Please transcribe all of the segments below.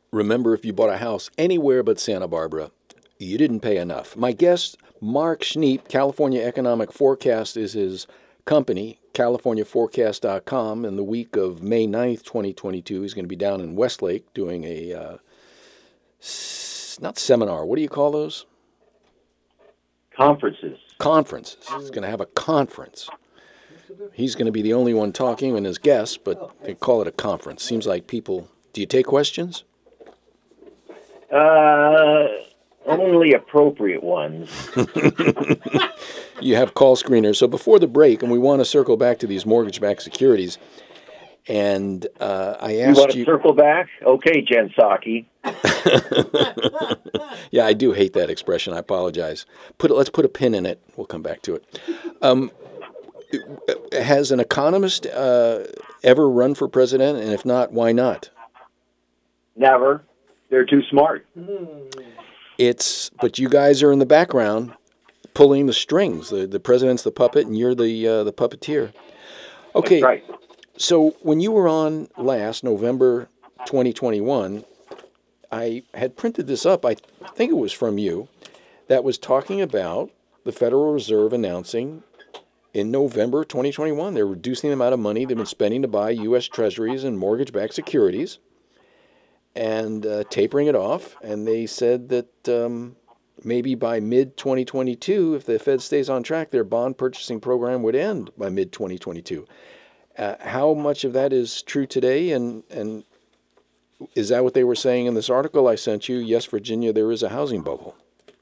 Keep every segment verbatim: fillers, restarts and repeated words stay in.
Remember, if you bought a house anywhere but Santa Barbara, you didn't pay enough. My guest, Mark Schneep, California Economic Forecast is his company, california forecast dot com. In the week of May ninth, twenty twenty-two, he's going to be down in Westlake doing a, uh, s- not seminar, what do you call those? Conferences. Conferences. He's going to have a conference. He's going to be the only one talking and his guests, but they call it a conference. Seems like people. Do you take questions? Uh, only appropriate ones. You have call screeners. So before the break, and we want to circle back to these mortgage-backed securities, and uh, I You asked want to you. circle back? Okay, Jen Psaki. Yeah, I do hate that expression. I apologize. Put it, let's put a pin in it. We'll come back to it. Um, has an economist uh, ever run for president? And if not, why not? Never. They're too smart. It's but you guys are in the background pulling the strings. The the president's the puppet, and you're the uh, the puppeteer. Okay. That's right. So when you were on last November twenty twenty-one, I had printed this up. I think it was from you that was talking about the Federal Reserve announcing in November twenty twenty-one they're reducing the amount of money they've been spending to buy U S Treasuries and mortgage-backed securities and uh, tapering it off. And they said that um, maybe by mid twenty twenty-two, if the Fed stays on track, their bond purchasing program would end by mid twenty twenty-two. Uh, how much of that is true today? And, and is that what they were saying in this article I sent you? Yes, Virginia, there is a housing bubble.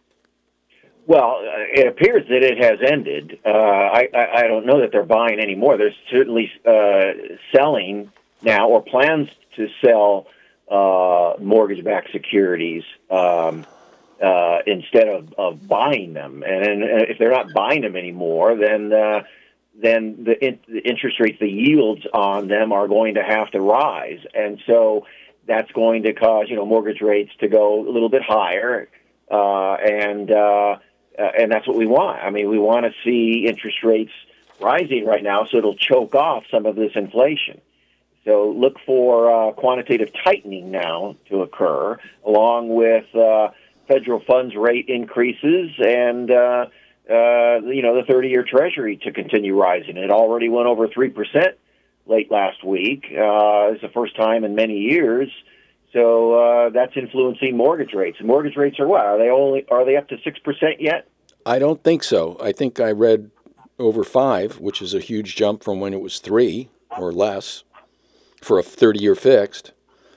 Well, uh, it appears that it has ended. Uh, I, I, I don't know that they're buying anymore. They're certainly uh, selling now or plans to sell uh, mortgage-backed securities um, uh, instead of, of buying them. And, and if they're not buying them anymore, then uh, then the, in, the interest rates, the yields on them are going to have to rise. And so that's going to cause, you know, mortgage rates to go a little bit higher. Uh, and uh, uh, and that's what we want. I mean, we want to see interest rates rising right now so it'll choke off some of this inflation. So look for uh, quantitative tightening now to occur, along with uh, federal funds rate increases and, uh, uh, you know, the thirty-year Treasury to continue rising. It already went over three percent late last week. Uh, it's the first time in many years. So uh, that's influencing mortgage rates. And mortgage rates are what? Are they only are they up to six percent yet? I don't think so. I think I read over five, which is a huge jump from when it was three or less for a thirty-year fixed.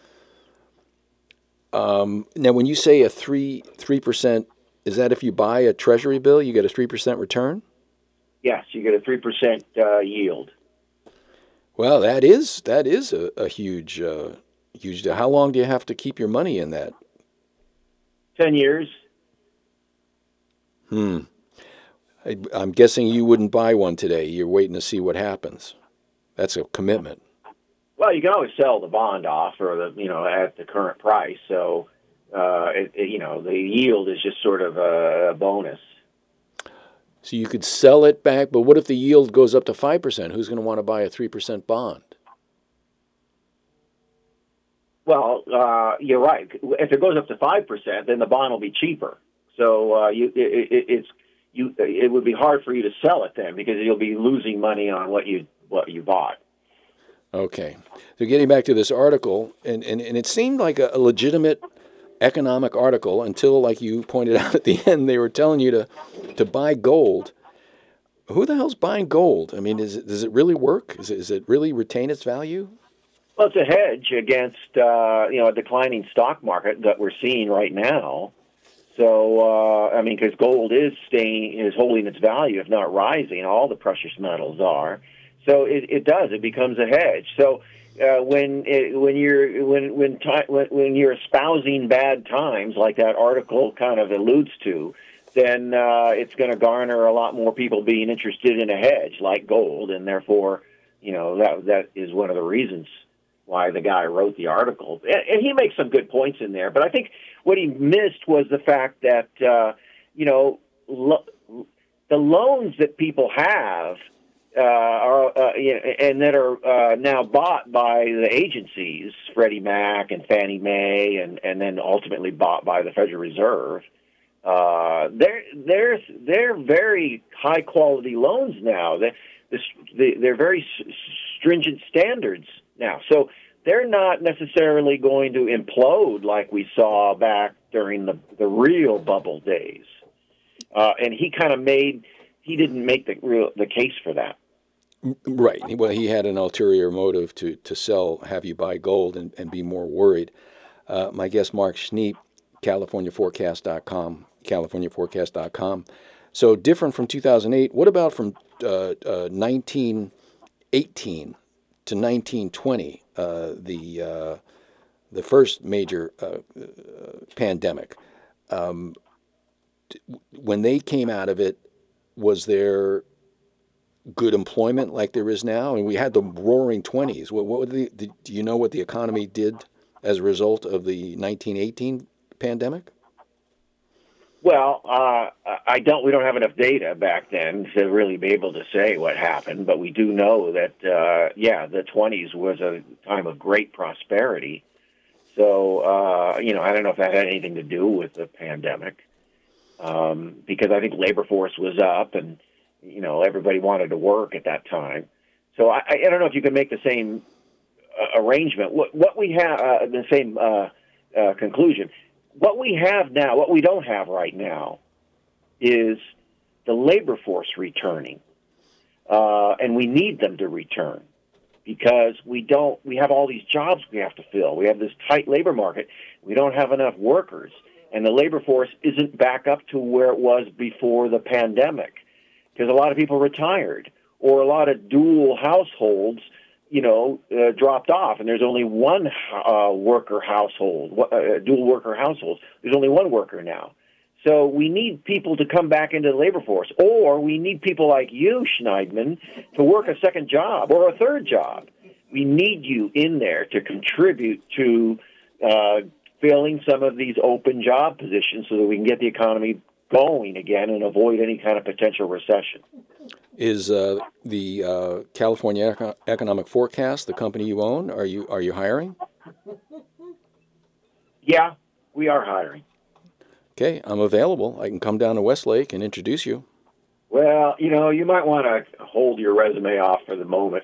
Um, now, when you say a three three percent, is that if you buy a Treasury bill, you get a three percent return? Yes, you get a three percent uh, yield. Well, that is that is a, a huge uh, huge. How long do you have to keep your money in that? Ten years. Hmm. I, I'm guessing you wouldn't buy one today. You're waiting to see what happens. That's a commitment. Well, you can always sell the bond off, or the you know at the current price. So, uh, it, it, you know, the yield is just sort of a, a bonus. So you could sell it back, but what if the yield goes up to five percent? Who's going to want to buy a three percent bond? Well, uh, you're right. If it goes up to five percent, then the bond will be cheaper. So uh, you, it, it, it's you. It would be hard for you to sell it then because you'll be losing money on what you what you bought. Okay. So getting back to this article, and, and, and it seemed like a, a legitimate economic article until, like you pointed out at the end, they were telling you to, to buy gold. Who the hell's buying gold? I mean, is it, does it really work? Is it, is it really retain its value? Well, it's a hedge against uh, you know a declining stock market that we're seeing right now. So uh, I mean, because gold is staying is holding its value, if not rising. All the precious metals are. So it, it does. It becomes a hedge. So uh, when it, when you're when when, ti- when when you're espousing bad times, like that article kind of alludes to, then uh, it's going to garner a lot more people being interested in a hedge like gold, and therefore, you know that that is one of the reasons why the guy wrote the article. And, and he makes some good points in there. But I think what he missed was the fact that uh, you know lo- the loans that people have. uh, are, uh, you know, and that are uh, now bought by the agencies, Freddie Mac and Fannie Mae, and, and then ultimately bought by the Federal Reserve. Uh, they're they're they're very high quality loans now. They, they they're very stringent standards now. So they're not necessarily going to implode like we saw back during the the real bubble days. Uh, and he kind of made he didn't make the real the case for that. Right. Well, he had an ulterior motive to to sell, have you buy gold and, and be more worried. Uh, my guest, Mark Schneep, California Forecast dot com. California Forecast dot com. So different from two thousand eight. What about from uh, uh, nineteen eighteen to nineteen twenty, uh, the uh, the first major uh, uh, pandemic? Um, when they came out of it, was there good employment like there is now? And we had the Roaring Twenties. What, what the, do you know what the economy did as a result of the nineteen eighteen pandemic? Well, uh, I don't. We don't have enough data back then to really be able to say what happened, but we do know that, uh, yeah, the twenties was a time of great prosperity. So, uh, you know, I don't know if that had anything to do with the pandemic, um, because I think labor force was up, and you know, everybody wanted to work at that time. So, I, I don't know if you can make the same uh, arrangement. What, what we have, uh, the same uh, uh, conclusion. What we have now, what we don't have right now, is the labor force returning, uh, and we need them to return because we don't. We have all these jobs we have to fill. We have this tight labor market. We don't have enough workers, and the labor force isn't back up to where it was before the pandemic because a lot of people retired or a lot of dual households, you know, uh, dropped off, and there's only one uh, worker household, uh, dual worker households. There's only one worker now. So we need people to come back into the labor force, or we need people like you, Schneidman, to work a second job or a third job. We need you in there to contribute to uh, filling some of these open job positions so that we can get the economy going again and avoid any kind of potential recession. Is uh, the uh, California Eco- Economic Forecast the company you own? Are you are you hiring? Yeah, we are hiring. Okay, I'm available. I can come down to Westlake and introduce you. Well, you know, you might want to hold your resume off for the moment.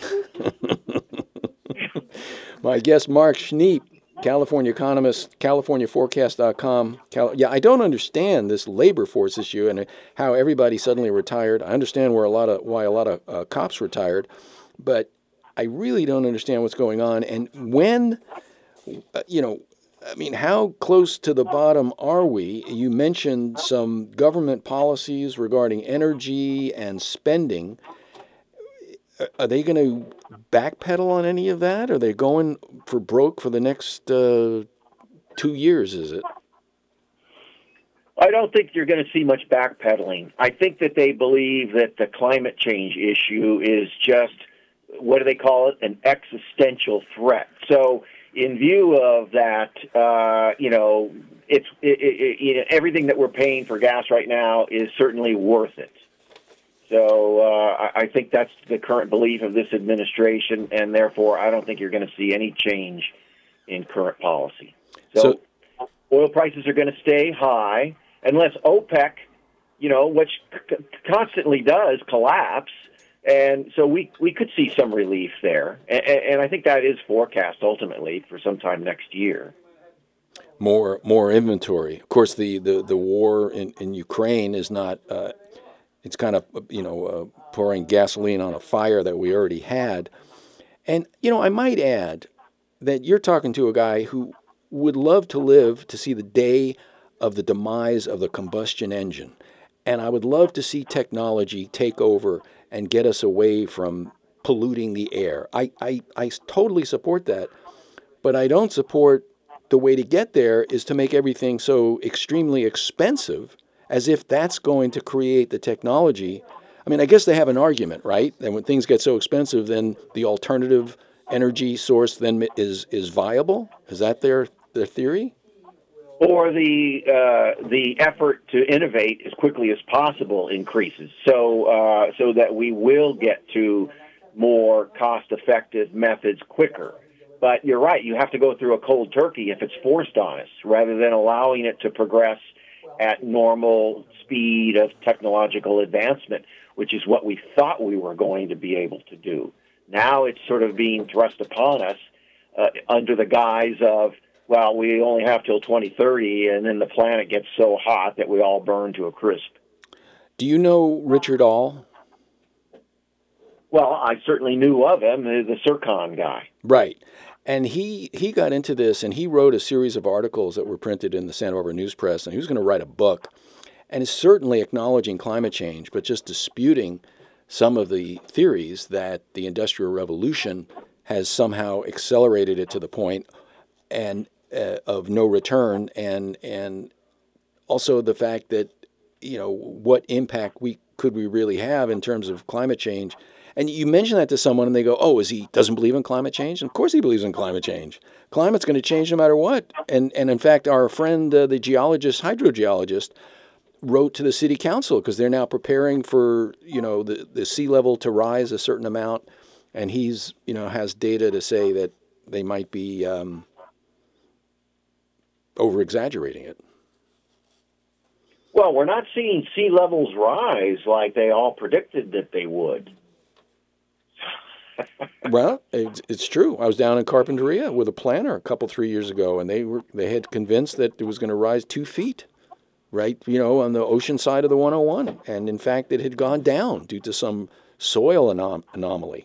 My guest, Mark Schneep, California economist, California Forecast dot com. Cal- yeah, I don't understand this labor force issue and how everybody suddenly retired. I understand where a lot of why a lot of uh, cops retired, but I really don't understand what's going on. And when, uh, you know, I mean, how close to the bottom are we? You mentioned some government policies regarding energy and spending. Are they going to backpedal on any of that? Are they going for broke for the next uh, two years, is it? I don't think you're going to see much backpedaling. I think that they believe that the climate change issue is just, what do they call it, an existential threat. So in view of that, uh, you know, it's it, it, it, everything that we're paying for gas right now is certainly worth it. So uh, I think that's the current belief of this administration, and therefore I don't think you're going to see any change in current policy. So, so oil prices are going to stay high unless OPEC, you know, which c- constantly does collapse, and so we, we could see some relief there. And, and I think that is forecast ultimately for sometime next year. More more inventory. Of course, the, the, the war in, in Ukraine is not... Uh, It's kind of, you know, uh, pouring gasoline on a fire that we already had. And, you know, I might add that you're talking to a guy who would love to live to see the day of the demise of the combustion engine. And I would love to see technology take over and get us away from polluting the air. I, I, I totally support that. But I don't support the way to get there is to make everything so extremely expensive, as if that's going to create the technology. I mean, I guess they have an argument, right? That when things get so expensive, then the alternative energy source then is is viable. Is that their their theory? or the uh, the effort to innovate as quickly as possible increases, so uh, so that we will get to more cost-effective methods quicker. But you're right; you have to go through a cold turkey if it's forced on us, rather than allowing it to progress at normal speed of technological advancement, which is what we thought we were going to be able to do. Now it's sort of being thrust upon us uh, under the guise of, well, we only have till twenty thirty, and then the planet gets so hot that we all burn to a crisp. Do you know Richard All? Well, I certainly knew of him, the Circon guy. Right. And he, he got into this, and he wrote a series of articles that were printed in the Santa Barbara News Press, and he was going to write a book. And is certainly acknowledging climate change, but just disputing some of the theories that the Industrial Revolution has somehow accelerated it to the point and uh, of no return, and and also the fact that, you know, what impact we could we really have in terms of climate change. And you mention that to someone and they go, oh, is he doesn't believe in climate change? And of course he believes in climate change. Climate's going to change no matter what. And and in fact, our friend, uh, the geologist, hydrogeologist, wrote to the city council because they're now preparing for, you know, the, the sea level to rise a certain amount. And he's, you know, has data to say that they might be um, over-exaggerating it. Well, we're not seeing sea levels rise like they all predicted that they would. Well, it's, it's true. I was down in Carpinteria with a planner a couple, three years ago, and they were they had convinced that it was going to rise two feet, right, you know, on the ocean side of the one oh one. And in fact, it had gone down due to some soil anom- anomaly.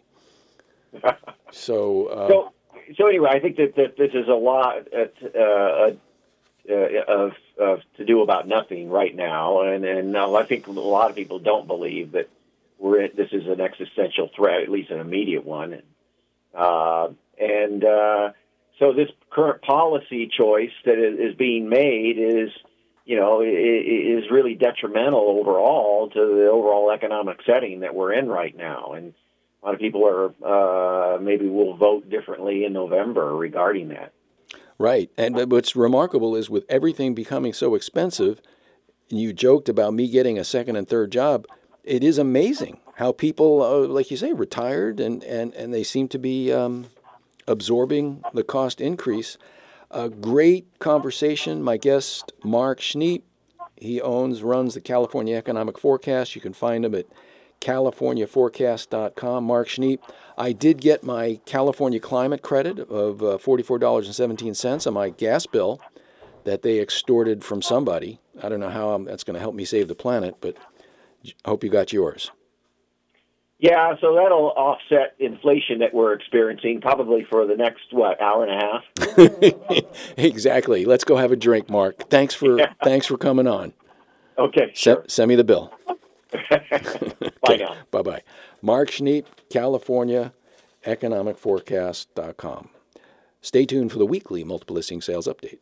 So, uh, so, so anyway, I think that, that this is a lot uh, uh, uh, of, of to do about nothing right now, and and uh, I think a lot of people don't believe that we're in, this is an existential threat, at least an immediate one, and uh, and uh, so this current policy choice that is being made is, you know, is really detrimental overall to the overall economic setting that we're in right now, and a lot of people are uh, maybe will vote differently in November regarding that. Right. And what's remarkable is with everything becoming so expensive, and you joked about me getting a second and third job, it is amazing how people, uh, like you say, retired and, and, and they seem to be um, absorbing the cost increase. A great conversation. My guest, Mark Schneep, he owns, runs the California Economic Forecast. You can find him at california forecast dot com. Mark Schneep. I did get my California climate credit of uh, forty-four dollars and seventeen cents on my gas bill that they extorted from somebody. I don't know how I'm, that's going to help me save the planet, but I hope you got yours. Yeah, so that'll offset inflation that we're experiencing probably for the next, what, hour and a half? Exactly. Let's go have a drink, Mark. Thanks for yeah. thanks for coming on. Okay, sure. Se- send me the bill. Bye now. Bye-bye. Mark Schneep, California Economic Forecast dot com. Stay tuned for the weekly multiple listing sales update.